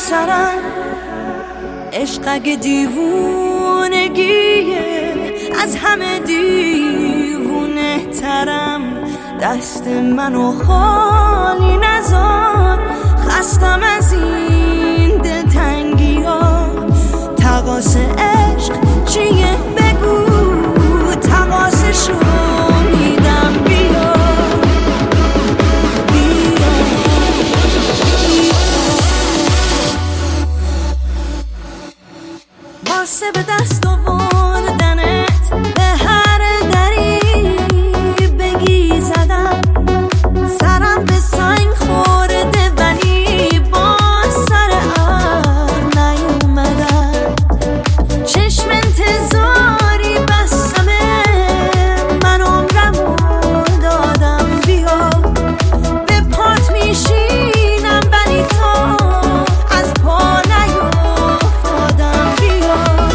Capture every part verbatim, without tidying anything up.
سرم، عشق اگه دیوونگیه از همه دیوونه ترم. دست منو خالی نذار، خستم از این دلتنگی ها. تقاص عشق چیه بگو، تقاصشو میدم. بیا بیا واسه به دست آوردنت به هر دری بگی زدم. سرم به سنگ خورده ولی با سر عقل نیومدم. چشم انتظاری بستمه، من عمرمو دادم. بیا به پات میشینم ولی تا از پا نیفتادم. بیا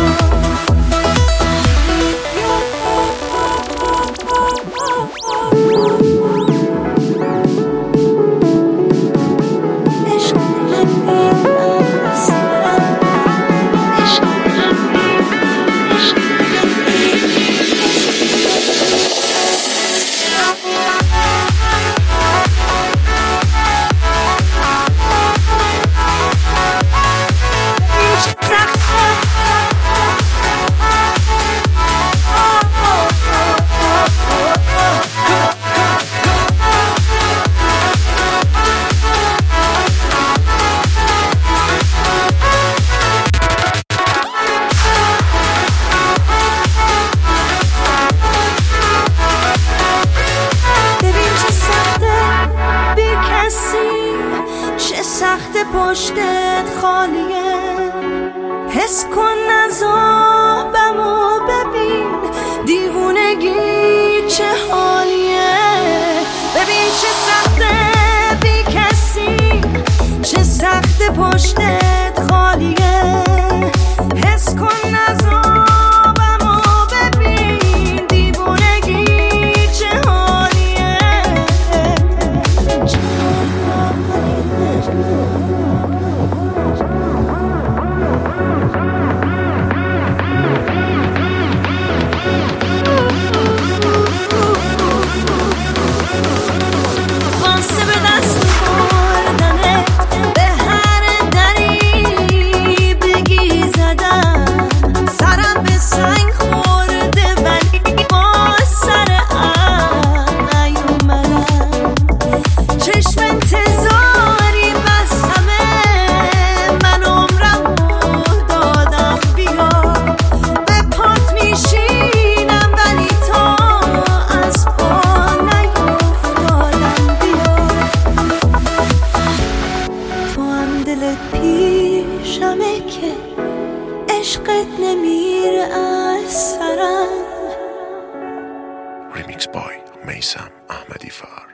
سخت پشتت خالیه، حس کن عذابمو ببین. دیوونگی چه حالیه، ببین چه سخته بی کسی. چه سخت پشتت خالیه، حس کن عذابمو ببین. دیوونگی چه حالیه. پیشمه که عشقت نمیره از سرم. Remix by میثم احمدی فر.